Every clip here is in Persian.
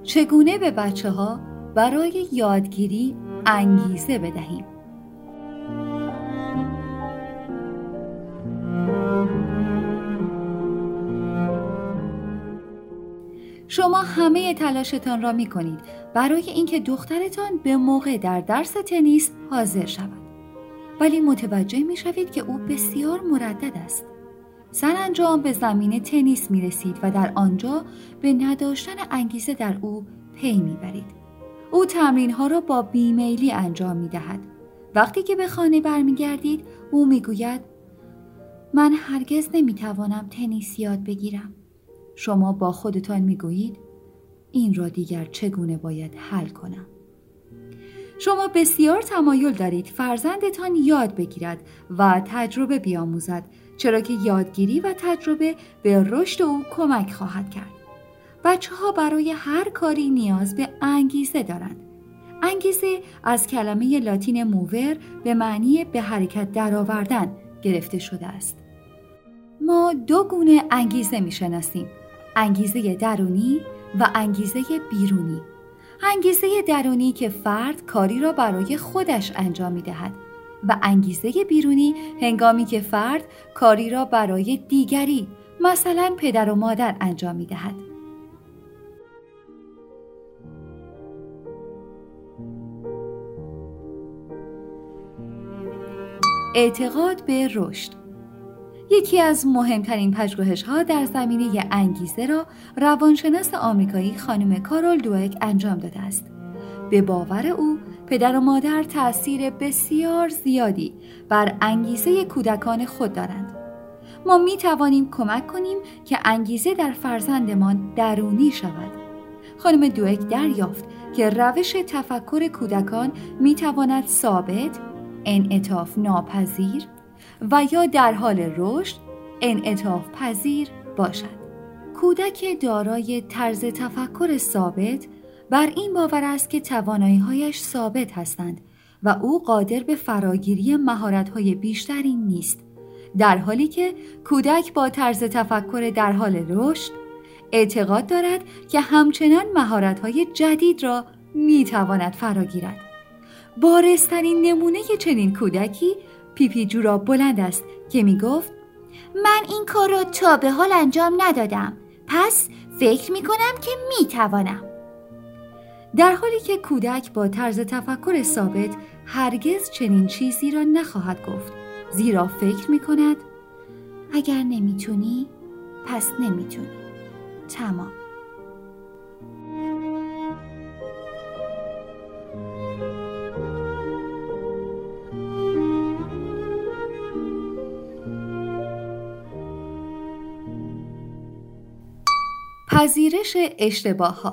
چگونه به بچه‌ها برای یادگیری انگیزه بدهیم؟ شما همه تلاشتان را می‌کنید برای اینکه دخترتان به موقع در درس تنیس حاضر شود. ولی متوجه می‌شوید که او بسیار مردد است. سرانجام به زمین تنیس می‌رسید و در آنجا به نداشتن انگیزه در او پی می‌برید. او تمرین‌ها را با بیمیلی انجام می‌دهد. وقتی که به خانه برمیگردید، او می‌گوید من هرگز نمی‌توانم تنیس یاد بگیرم. شما با خودتان می‌گویید این را دیگر چگونه باید حل کنم؟ شما بسیار تمایل دارید فرزندتان یاد بگیرد و تجربه بیاموزد، چرا که یادگیری و تجربه به رشد او کمک خواهد کرد. بچه‌ها برای هر کاری نیاز به انگیزه دارند. انگیزه از کلمه لاتین موور به معنی به حرکت درآوردن گرفته شده است. ما دو گونه انگیزه می‌شناسیم: انگیزه درونی و انگیزه بیرونی. انگیزه درونی که فرد کاری را برای خودش انجام می‌دهد و انگیزه بیرونی هنگامی که فرد کاری را برای دیگری، مثلا پدر و مادر انجام می‌دهد. اعتقاد به رشد. یکی از مهمترین پژوهش‌ها در زمینه انگیزه را روانشناس آمریکایی خانم کارول دوئک انجام داده است. به باور او، پدر و مادر تأثیر بسیار زیادی بر انگیزه کودکان خود دارند. ما می توانیم کمک کنیم که انگیزه در فرزندمان درونی شود. خانم دوئک دریافت که روش تفکر کودکان می تواند ثابت، انعطاف ناپذیر و یا در حال رشد انعطاف پذیر باشد. کودک دارای طرز تفکر ثابت بر این باور است که توانایی‌هایش ثابت هستند و او قادر به فراگیری مهارت‌های بیشتری نیست، در حالی که کودک با طرز تفکر در حال رشد اعتقاد دارد که همچنان مهارت‌های جدید را می‌تواند فراگیرد. بارزترین نمونه چنین کودکی پیپی جوراب بلند است که میگفت من این کار را تا به حال انجام ندادم، پس فکر میکنم که میتوانم. در حالی که کودک با طرز تفکر ثابت هرگز چنین چیزی را نخواهد گفت، زیرا فکر میکند اگر نمیتونی پس نمیتونی، تمام. پذیرش اشتباه‌ها.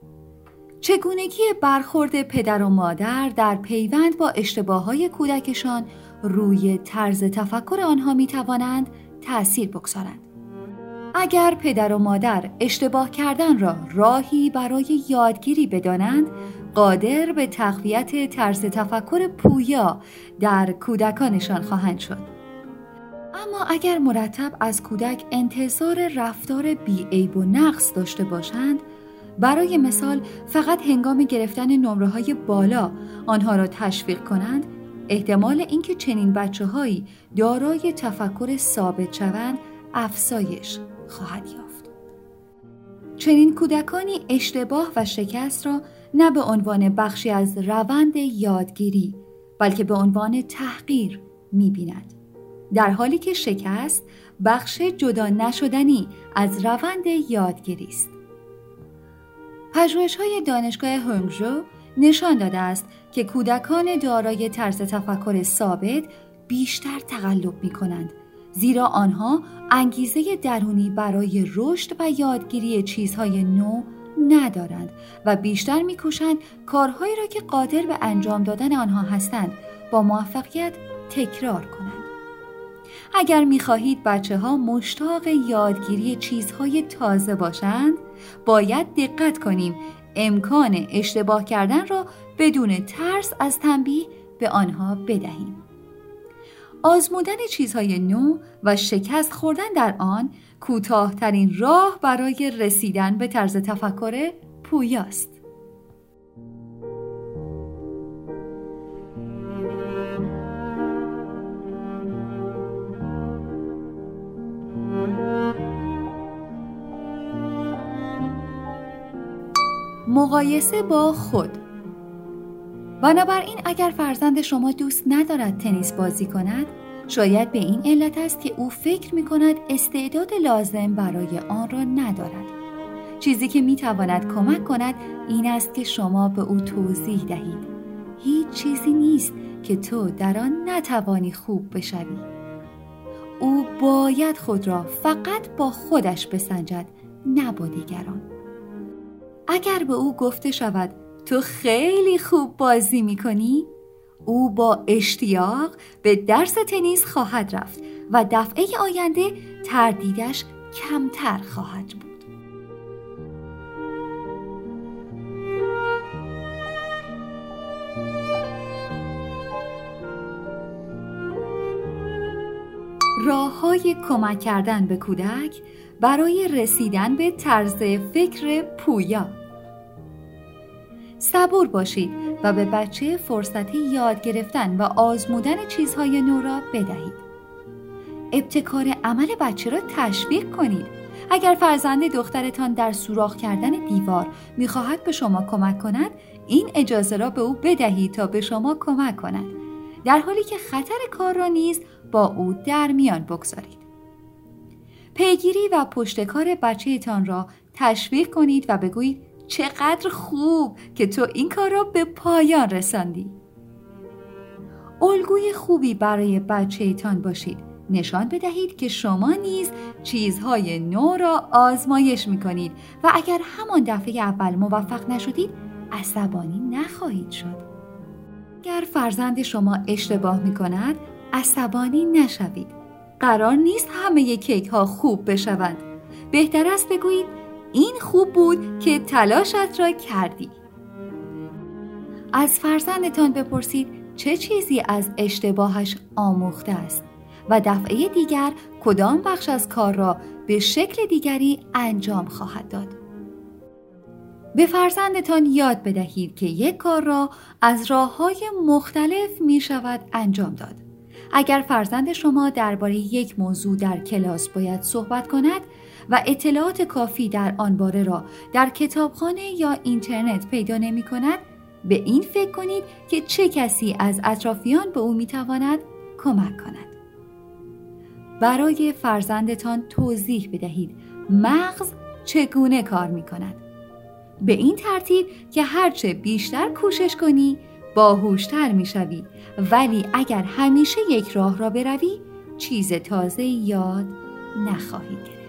چگونگی برخورد پدر و مادر در پیوند با اشتباه‌های کودکشان روی طرز تفکر آنها می‌توانند تأثیر بگذارند. اگر پدر و مادر اشتباه کردن را راهی برای یادگیری بدانند، قادر به تقویت طرز تفکر پویا در کودکانشان خواهند شد. اما اگر مرتب از کودک انتظار رفتار بی‌عیب و نقص داشته باشند، برای مثال فقط هنگام گرفتن نمره‌های بالا آنها را تشویق کنند، احتمال اینکه چنین بچه‌هایی دارای تفکر ثابت شوند افزایش خواهد یافت. چنین کودکانی اشتباه و شکست را نه به عنوان بخشی از روند یادگیری، بلکه به عنوان تحقیر می‌بینند، در حالی که شکست بخش جدا نشدنی از روند یادگیری است. پژوهش‌های دانشگاه هونگژو نشان داده است که کودکان دارای طرز تفکر ثابت بیشتر تقلب می‌کنند، زیرا آنها انگیزه درونی برای رشد و یادگیری چیزهای نو ندارند و بیشتر می‌کوشند کارهایی را که قادر به انجام دادن آنها هستند با موفقیت تکرار کنند. اگر می‌خواهید بچه‌ها مشتاق یادگیری چیزهای تازه باشند، باید دقت کنیم امکان اشتباه کردن را بدون ترس از تنبیه به آنها بدهیم. آزمودن چیزهای نو و شکست خوردن در آن کوتاه‌ترین راه برای رسیدن به طرز تفکر پویاست. مقایسه با خود. بنابراین اگر فرزند شما دوست ندارد تنیس بازی کند، شاید به این علت است که او فکر می کند استعداد لازم برای آن را ندارد. چیزی که می تواند کمک کند این است که شما به او توضیح دهید هیچ چیزی نیست که تو در آن نتوانی خوب بشوی. او باید خود را فقط با خودش بسنجد، نه با دیگران. اگر به او گفته شود تو خیلی خوب بازی می‌کنی، او با اشتیاق به درس تنیس خواهد رفت و دفعه آینده تردیدش کمتر خواهد بود. راه‌های کمک کردن به کودک برای رسیدن به طرز فکر پویا. صبور باشید و به بچه فرصت یاد گرفتن و آزمودن چیزهای نو را بدهید. ابتکار عمل بچه را تشویق کنید. اگر فرزند دخترتان در سوراخ کردن دیوار می‌خواهد به شما کمک کند، این اجازه را به او بدهید تا به شما کمک کند، در حالی که خطر کار را نیز با او در میان بگذارید. پیگیری و پشتکار بچه‌تان را تشویق کنید و بگویید چقدر خوب که تو این کار را به پایان رساندی. الگوی خوبی برای بچه‌تان باشید. نشان بدهید که شما نیز چیزهای نو را آزمایش می‌کنید و اگر همان دفعه اول موفق نشدید، عصبانی نخواهید شد. اگر فرزند شما اشتباه می‌کند، عصبانی نشوید. قرار نیست همه کیک ها خوب بشوند. بهتر است بگویید این خوب بود که تلاشت را کردی. از فرزندتان بپرسید چه چیزی از اشتباهش آموخته است و دفعه دیگر کدام بخش از کار را به شکل دیگری انجام خواهد داد. به فرزندتان یاد بدهید که یک کار را از راه‌های مختلف می شود انجام داد. اگر فرزند شما درباره یک موضوع در کلاس باید صحبت کند و اطلاعات کافی در آن باره را در کتابخانه یا اینترنت پیدا نمی کند، به این فکر کنید که چه کسی از اطرافیان به او می تواند کمک کند. برای فرزندتان توضیح بدهید مغز چگونه کار می کند. به این ترتیب که هرچه بیشتر کوشش کنی باهوشتر می شوی، ولی اگر همیشه یک راه را بروی چیز تازه یاد نخواهی گرفت.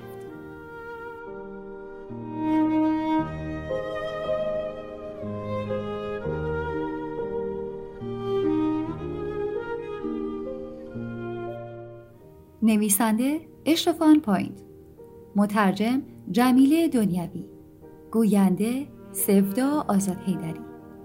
نویسنده اشتفان پایند، مترجم جمیله دنیوی، گوینده سفدا آزادحیدری.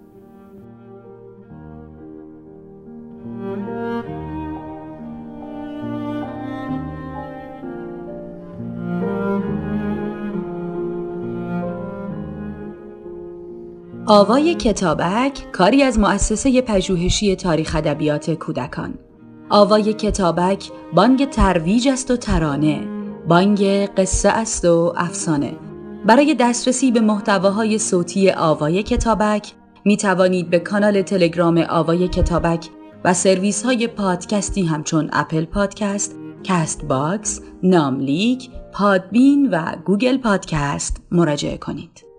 آوای کتابک کاری از مؤسسه پژوهشی تاریخ ادبیات کودکان. آوای کتابک بانگ ترویج است و ترانه، بانگ قصه است و افسانه. برای دسترسی به محتواهای صوتی آوای کتابک می توانید به کانال تلگرام آوای کتابک و سرویس های پادکستی همچون اپل پادکست، کست باکس، ناملیک، پادبین و گوگل پادکست مراجعه کنید.